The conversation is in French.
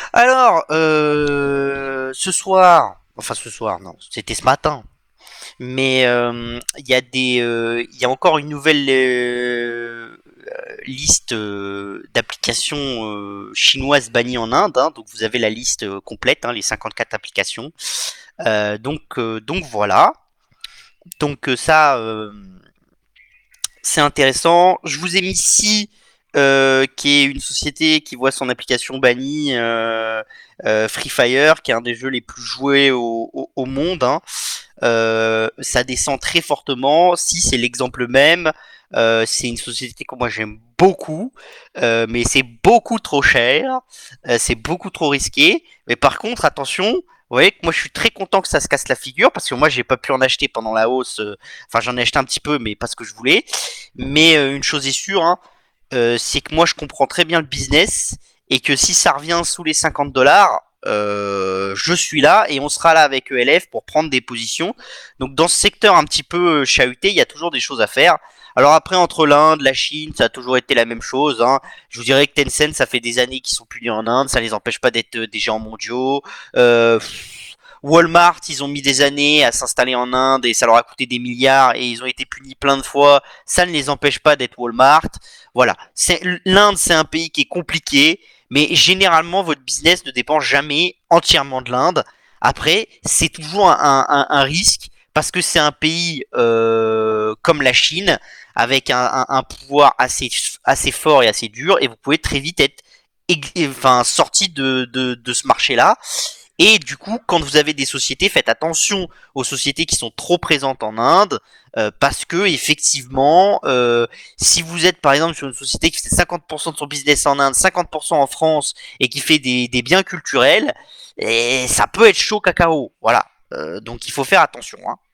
Alors, ce soir, non, c'était ce matin. Mais il y a encore une nouvelle liste d'applications chinoises bannies en Inde. Hein. Donc vous avez la liste complète, hein, les 54 applications. Donc voilà. Ça, c'est intéressant. Je vous ai mis ici qui est une société qui voit son application bannie, Free Fire, qui est un des jeux les plus joués au monde. Hein. Ça descend très fortement. Si c'est l'exemple même, c'est une société que moi j'aime beaucoup, mais c'est beaucoup trop cher, c'est beaucoup trop risqué. Mais par contre, attention, vous voyez que moi je suis très content que ça se casse la figure parce que moi j'ai pas pu en acheter pendant la hausse. Enfin, j'en ai acheté un petit peu, mais pas ce que je voulais. Mais une chose est sûre, hein, c'est que moi je comprends très bien le business et que si ça revient sous les 50 $, je suis là et on sera là avec ELF pour prendre des positions. Donc dans ce secteur un petit peu chahuté, il y a toujours des choses à faire. Alors après, entre l'Inde, la Chine, ça a toujours été la même chose. Hein. Je vous dirais que Tencent, ça fait des années qu'ils sont punis en Inde, ça les empêche pas d'être des géants mondiaux. Euh, Walmart, ils ont mis des années à s'installer en Inde et ça leur a coûté des milliards et ils ont été punis plein de fois. Ça ne les empêche pas d'être Walmart. Voilà. L'Inde, c'est un pays qui est compliqué, mais généralement, votre business ne dépend jamais entièrement de l'Inde. Après, c'est toujours un risque parce que c'est un pays comme la Chine avec un pouvoir assez fort et assez dur et vous pouvez très vite être sorti de ce marché-là. Et du coup, quand vous avez des sociétés, faites attention aux sociétés qui sont trop présentes en Inde, parce que effectivement, si vous êtes par exemple sur une société qui fait 50% de son business en Inde, 50% en France, et qui fait des biens culturels, et ça peut être chaud cacao. Voilà. Donc il faut faire attention. Hein.